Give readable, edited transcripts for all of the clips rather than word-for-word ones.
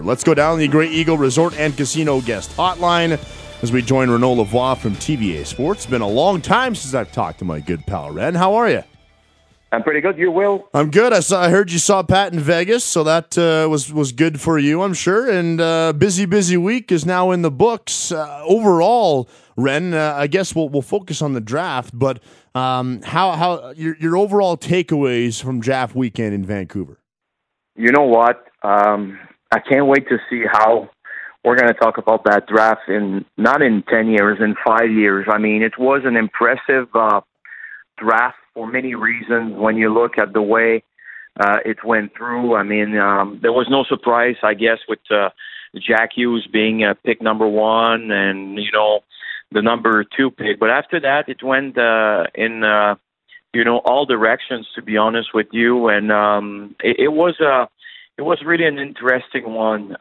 Let's go down the Great Eagle Resort and Casino guest hotline as we join Renaud Lavoie from TVA Sports. It's been a long time since I've talked to my good pal, Ren. How are you? I'm pretty good. You, Will? I'm good. I heard you saw Pat in Vegas, so that was good for you, I'm sure. And busy week is now in the books. Overall, Ren, I guess we'll focus on the draft, but how your overall takeaways from draft weekend in Vancouver? You know what? I can't wait to see how we're going to talk about that draft not in 10 years, in 5 years. I mean, it was an impressive draft for many reasons when you look at the way it went through. I mean, there was no surprise, I guess, with Jack Hughes being pick number one and, the number 2 pick. But after that, it went in all directions, to be honest with you. And it was really an interesting one.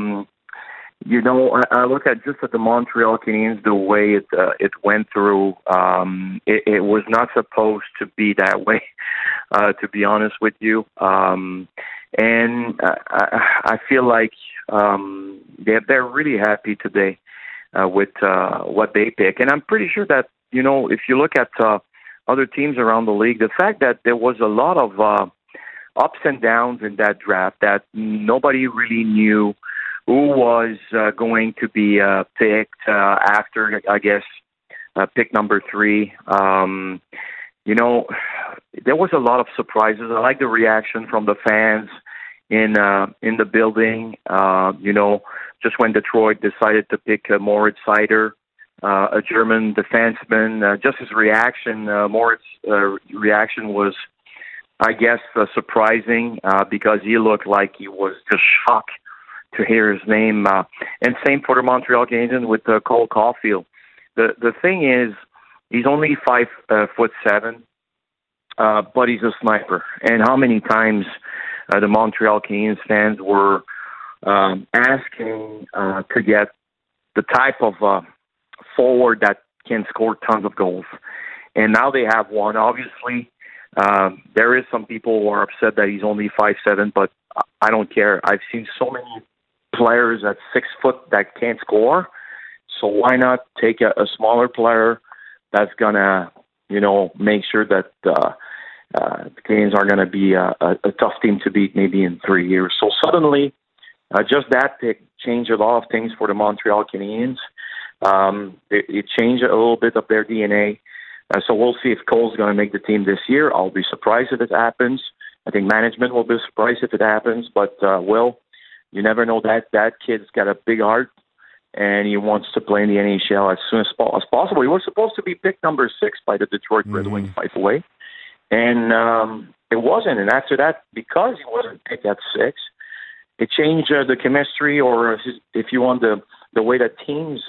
I look at the Montreal Canadiens, the way it went through. It was not supposed to be that way, to be honest with you. And I feel like they're really happy today with what they pick. And I'm pretty sure that, if you look at other teams around the league, the fact that there was a lot of ups and downs in that draft, that nobody really knew who was going to be picked after, I guess, pick number 3. There was a lot of surprises. I like the reaction from the fans in the building. Just when Detroit decided to pick Moritz Seider, a German defenseman, just his reaction, Moritz' reaction was, I guess, surprising because he looked like he was just shocked to hear his name. And same for the Montreal Canadiens with Cole Caulfield. The thing is, he's only 5'7", but he's a sniper. And how many times the Montreal Canadiens fans were asking to get the type of forward that can score tons of goals. And now they have one. Obviously, there is some people who are upset that he's only 5'7", but I don't care. I've seen so many players at 6 foot that can't score. So why not take a smaller player that's gonna, make sure that the Canadiens are gonna be a tough team to beat maybe in 3 years. So suddenly, just that pick changed a lot of things for the Montreal Canadiens. It changed a little bit of their DNA. So we'll see if Cole's going to make the team this year. I'll be surprised if it happens. I think management will be surprised if it happens. But, you never know. That kid's got a big heart, and he wants to play in the NHL as soon as possible. He was supposed to be picked number 6 by the Detroit Red Wings, by the way. And it wasn't. And after that, because he wasn't picked at 6, it changed the chemistry, or if you want, the way that teams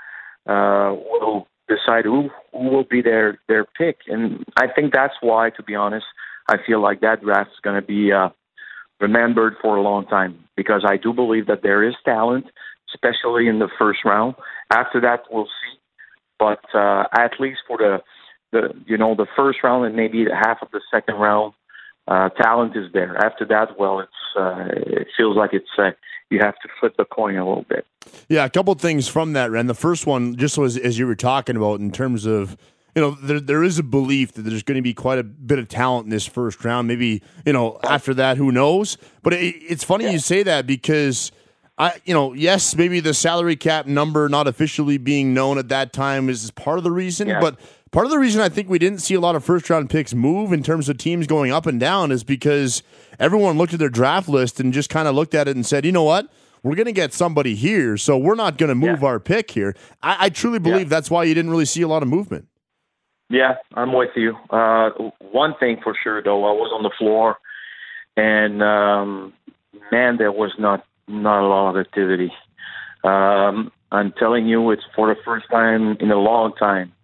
will decide who will be their pick. And I think that's why, to be honest, I feel like that draft is going to be remembered for a long time, because I do believe that there is talent, especially in the first round. After that, we'll see. But at least for the first round and maybe half of the second round, talent is there. After that, well, it feels like you have to flip the coin a little bit. Yeah, a couple things from that, Ren. The first one, just as you were talking about, in terms of, there is a belief that there's going to be quite a bit of talent in this first round. Maybe, after that, who knows? But it's funny you say that, because yes, maybe the salary cap number not officially being known at that time is part of the reason, but part of the reason I think we didn't see a lot of first-round picks move in terms of teams going up and down is because everyone looked at their draft list and just kind of looked at it and said, you know what? We're going to get somebody here, so we're not going to move our pick here. I truly believe that's why you didn't really see a lot of movement. Yeah, I'm with you. One thing for sure, though, I was on the floor, and, man, there was not a lot of activity. I'm telling you, it's for the first time in a long time.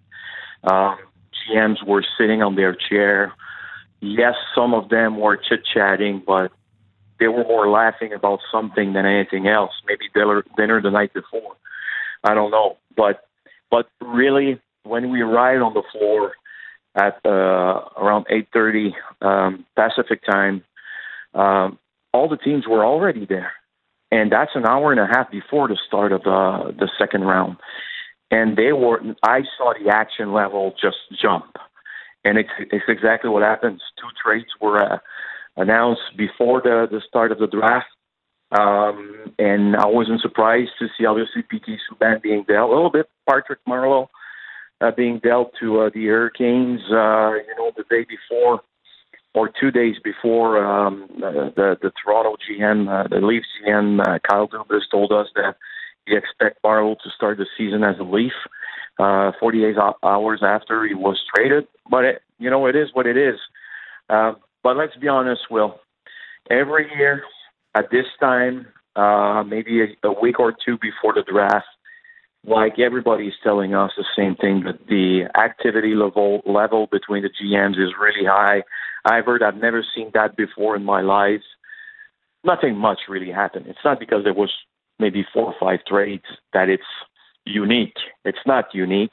GMs were sitting on their chair. Yes, some of them were chit-chatting, but they were more laughing about something than anything else. Maybe dinner the night before. I don't know. But really, when we arrived on the floor at around 8:30 Pacific time, all the teams were already there. and that's an hour and a half before the start of the second round. And I saw the action level just jump. And it's exactly what happens. Two trades were announced before the start of the draft. And I wasn't surprised to see, obviously, P.T. Subban being dealt, a little bit Patrick Marleau being dealt to the Hurricanes, the day before or 2 days before the Toronto GM, the Leafs GM, Kyle Dubas told us that he expects Marleau to start the season as a Leaf 48 hours after he was traded. But, it is what it is. But let's be honest, Will. Every year at this time, maybe a week or two before the draft, like everybody's telling us the same thing, that the activity level between the GMs is really high. I've never seen that before in my life. Nothing much really happened. It's not because there was maybe 4 or 5 trades that it's unique. It's not unique.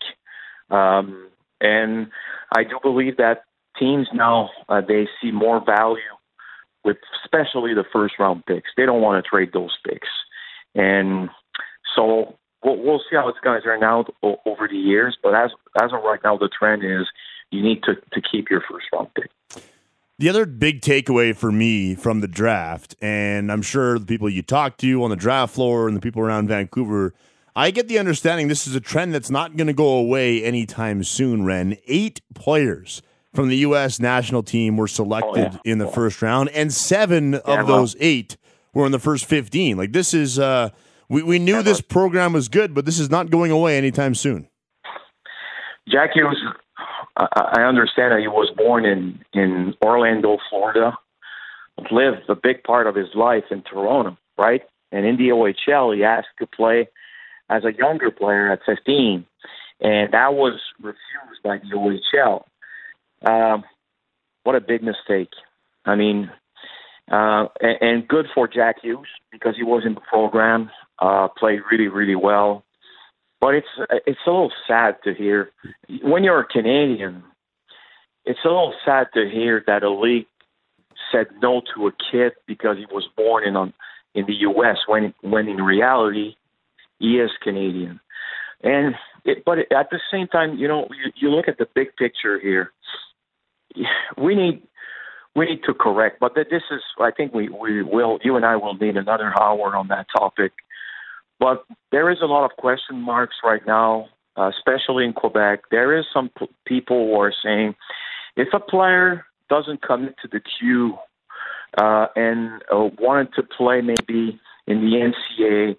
And I do believe that teams now, they see more value with especially the first-round picks. They don't want to trade those picks. And so we'll see how it's going to turn out over the years. But as of right now, the trend is you need to keep your first-round pick. The other big takeaway for me from the draft, and I'm sure the people you talk to on the draft floor and the people around Vancouver, I get the understanding this is a trend that's not going to go away anytime soon, Ren. 8 players from the U.S. national team were selected in the first round, and 7 of those 8 were in the first 15. Like, this is, we knew this program was good, but this is not going away anytime soon. Jack Hughes, I understand that he was born in Orlando, Florida, lived a big part of his life in Toronto, right? And in the OHL, he asked to play as a younger player at 15, and that was refused by the OHL. What a big mistake. I mean, and good for Jack Hughes because he was in the program, played really, really well. But it's a little sad to hear. When you're a Canadian, it's a little sad to hear that a league said no to a kid because he was born in the U.S. when in reality he is Canadian. But at the same time, you look at the big picture here. We need to correct, but this is, I think we will, you and I will need another hour on that topic. But there is a lot of question marks right now, especially in Quebec. There is some people who are saying if a player doesn't commit to the queue and wanted to play maybe in the NCAA,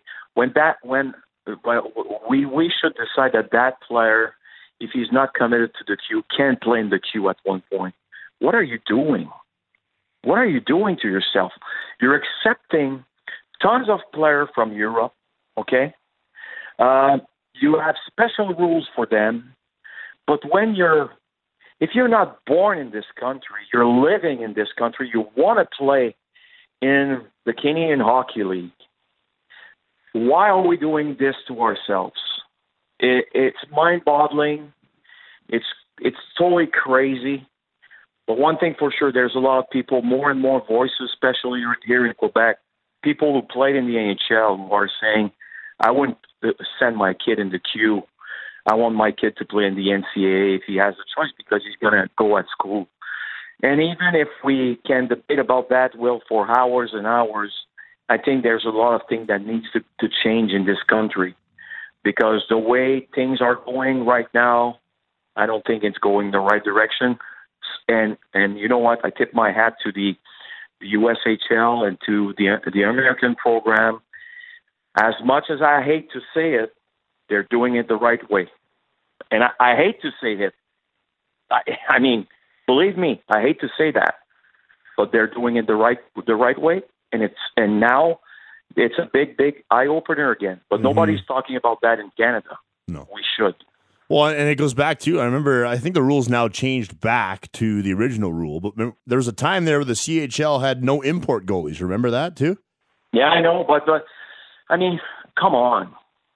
we should decide that player, if he's not committed to the queue, can't play in the queue at one point. What are you doing? What are you doing to yourself? You're accepting tons of players from Europe, okay? You have special rules for them, but if you're not born in this country, you're living in this country, you want to play in the Canadian Hockey League, why are we doing this to ourselves? It's mind-boggling. It's totally crazy. But one thing for sure, there's a lot of people, more and more voices, especially here in Quebec, people who played in the NHL who are saying, I wouldn't send my kid in the queue. I want my kid to play in the NCAA if he has a choice because he's going to go at school. And even if we can debate about that, Will, for hours and hours, I think there's a lot of things that needs to change in this country because the way things are going right now, I don't think it's going the right direction. And you know what? I tip my hat to the USHL and to the American program. As much as I hate to say it, they're doing it the right way. And I hate to say it. I mean, believe me, I hate to say that, but they're doing it the right way. And now it's a big eye opener again. But nobody's talking about that in Canada. No, we should. Well, and it goes back to, I think the rules now changed back to the original rule, but there was a time there where the CHL had no import goalies. Remember that too? Yeah, I know, but I mean, come on.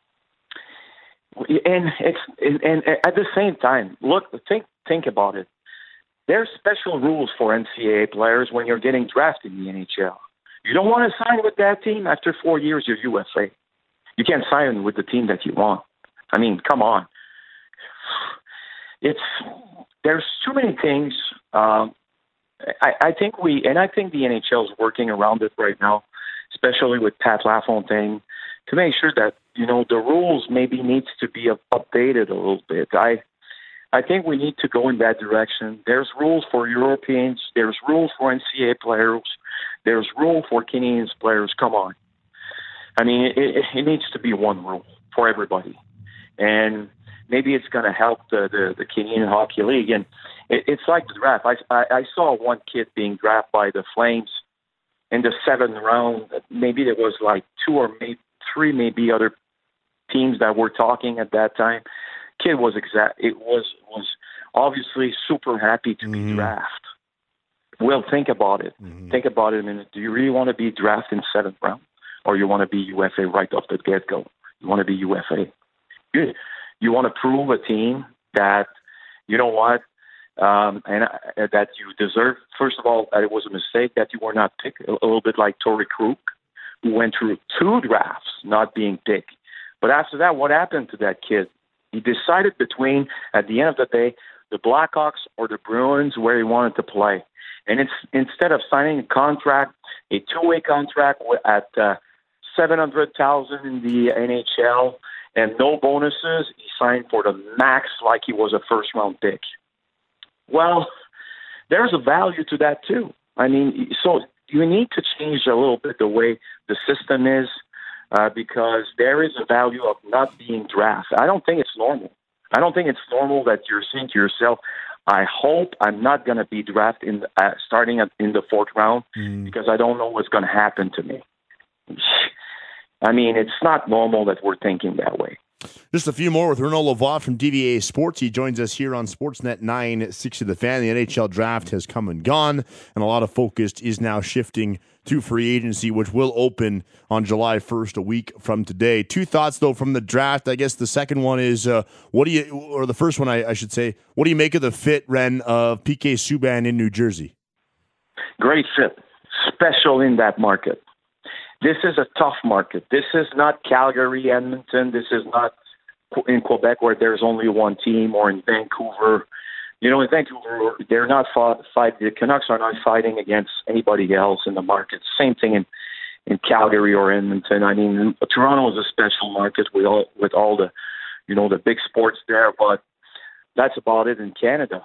And at the same time, look, think about it. There's special rules for NCAA players when you're getting drafted in the NHL. You don't want to sign with that team after 4 years, you're UFA. You can't sign with the team that you want. I mean, come on. There's too many things. I think the NHL is working around it right now, especially with Pat LaFontaine, to make sure that, the rules maybe needs to be updated a little bit. I think we need to go in that direction. There's rules for Europeans. There's rules for NCAA players. There's rules for Canadian players. Come on. I mean, it needs to be one rule for everybody. And maybe it's going to help the Canadian Hockey League. And it's like the draft. I saw one kid being drafted by the Flames in the 7th round. Maybe there was like 2 or maybe 3 maybe other teams that were talking at that time. Kid was obviously super happy to be drafted. Well, think about it. Think about it a minute. Do you really want to be drafted in 7th round, or you want to be UFA right off the get-go? You want to be UFA. You want to prove a team that, you know what, that you deserve. First of all, it was a mistake that you were not picked, a little bit like Torrey Krug, who went through 2 drafts not being picked. But after that, what happened to that kid? He decided between, at the end of the day, the Blackhawks or the Bruins where he wanted to play. And instead of signing a contract, a 2-way contract at $700,000 in the NHL and no bonuses, he signed for the max like he was a first-round pick. Well, there's a value to that too. I mean, so you need to change a little bit the way the system is. Because there is a value of not being drafted. I don't think it's normal. I don't think it's normal that you're saying to yourself, I hope I'm not going to be drafted starting in the 4th round because I don't know what's going to happen to me. I mean, it's not normal that we're thinking that way. Just a few more with Renaud Lavoie from DVA Sports. He joins us here on Sportsnet 960 The Fan. The NHL draft has come and gone, and a lot of focus is now shifting to free agency, which will open on July 1st, a week from today. 2 thoughts, though, from the draft. I guess the second one is, the first one, I should say, what do you make of the fit, Ren, of PK Subban in New Jersey? Great fit, special in that market. This is a tough market. This is not Calgary, Edmonton. This is not in Quebec where there's only one team, or in Vancouver. In Vancouver, they're not the Canucks are not fighting against anybody else in the market. Same thing in Calgary or Edmonton. I mean, Toronto is a special market with all the, the big sports there, but that's about it in Canada.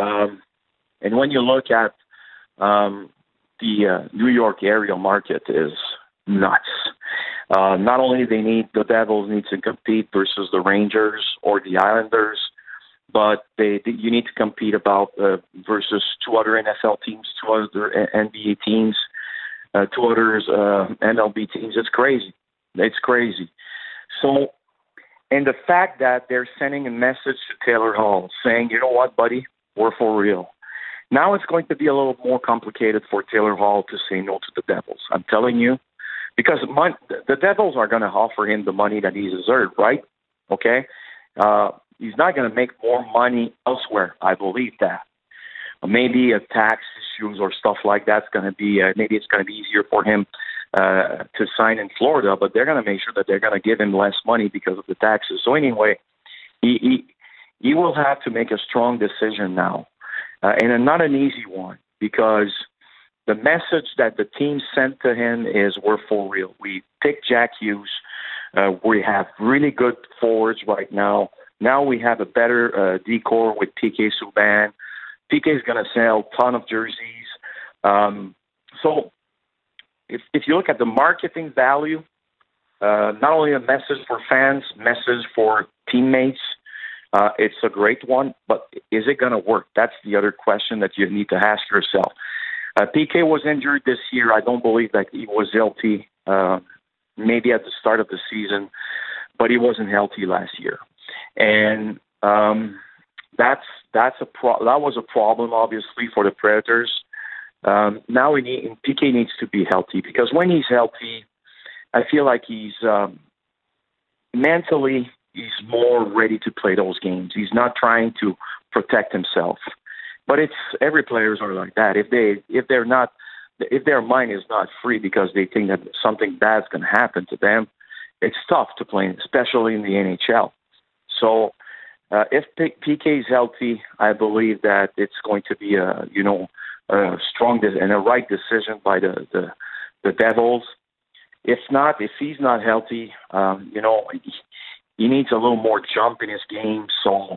And when you look at the New York area market is nuts. Not only the Devils need to compete versus the Rangers or the Islanders, but you need to compete versus 2 other NFL teams, 2 other NBA teams, 2 others MLB teams. It's crazy. It's crazy. So, and the fact that they're sending a message to Taylor Hall saying, you know what, buddy, we're for real. Now it's going to be a little more complicated for Taylor Hall to say no to the Devils. I'm telling you. Because the Devils are going to offer him the money that he deserves, right? Okay? He's not going to make more money elsewhere. I believe that. Maybe a tax issues or stuff like that's going to be, maybe it's going to be easier for him to sign in Florida, but they're going to make sure that they're going to give him less money because of the taxes. So anyway, he will have to make a strong decision now, and not an easy one, because the message that the team sent to him is we're for real. We picked Jack Hughes. We have really good forwards right now. Now we have a better decor with PK Subban. PK is going to sell a ton of jerseys. So if you look at the marketing value, not only a message for fans, message for teammates, it's a great one, but is it going to work? That's the other question that you need to ask yourself. PK was injured this year. I don't believe that he was healthy, maybe at the start of the season, but he wasn't healthy last year. And that was a problem, obviously, for the Predators. Now PK needs to be healthy, because when he's healthy, I feel like he's mentally he's more ready to play those games. He's not trying to protect himself. But every players are like that. If they're not if their mind is not free because they think that something bad's going to happen to them, it's tough to play, especially in the NHL. So if PK is healthy, I believe that it's going to be a strong and a right decision by the Devils. If not, if he's not healthy, he needs a little more jump in his game. So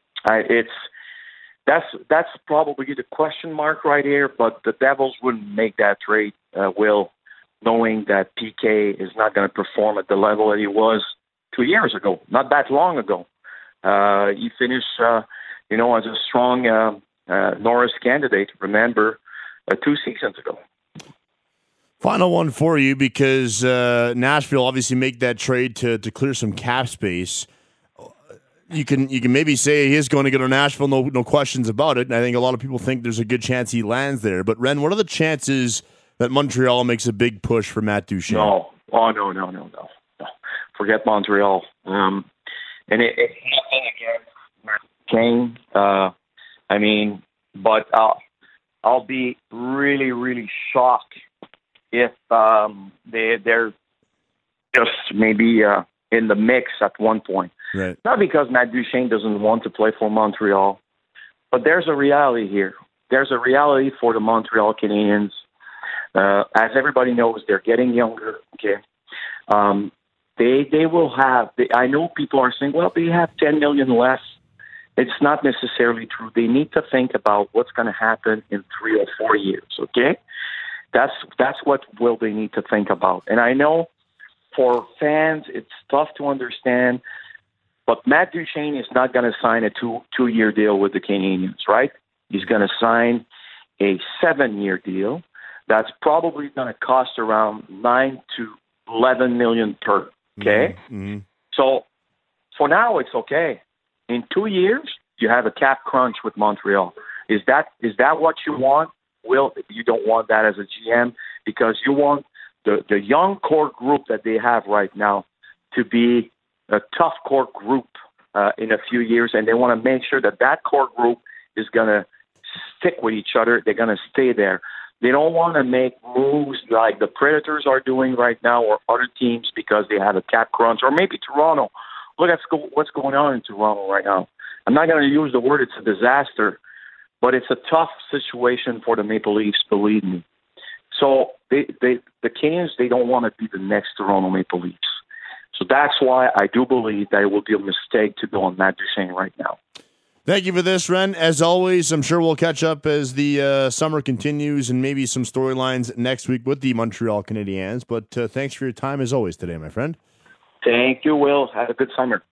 that's probably the question mark right here. But the Devils wouldn't make that trade, Will, knowing that PK is not going to perform at the level that he was 2 years ago, not that long ago. He finished, as a strong Norris candidate, remember, 2 seasons ago. Final one for you, because Nashville obviously make that trade to clear some cap space. You can maybe say he is going to go to Nashville, no questions about it. And I think a lot of people think there's a good chance he lands there. But Ren, what are the chances that Montreal makes a big push for Matt Duchene? No. Forget Montreal. And it's nothing against Kane. But I'll be really, really shocked if they're just maybe in the mix at one point. Right. Not because Matt Duchene doesn't want to play for Montreal, but there's a reality here. There's a reality for the Montreal Canadiens. As everybody knows, they're getting younger. Okay, they will have. I know people are saying, "Well, they have $10 million less." It's not necessarily true. They need to think about what's going to happen in 3 or 4 years. Okay, that's what will they need to think about. And I know for fans, it's tough to understand. But Matt Duchene is not going to sign a two-year deal with the Canadiens, right? He's going to sign a 7-year deal that's probably going to cost around $9 to $11 million per. Okay, Mm-hmm. So for now it's okay. In 2 years, you have a cap crunch with Montreal. Is that what you want? Will, you don't want that as a GM because you want the young core group that they have right now to be a tough core group in a few years, and they want to make sure that core group is going to stick with each other. They're going to stay there. They don't want to make moves like the Predators are doing right now or other teams because they have a cap crunch, or maybe Toronto. Look at what's going on in Toronto right now. I'm not going to use the word it's a disaster, but it's a tough situation for the Maple Leafs, believe me. So the Canadiens, they don't want to be the next Toronto Maple Leafs. So that's why I do believe that it will be a mistake to go on Matt Duchene right now. Thank you for this, Ren. As always, I'm sure we'll catch up as the summer continues and maybe some storylines next week with the Montreal Canadiens. But thanks for your time as always today, my friend. Thank you, Will. Have a good summer.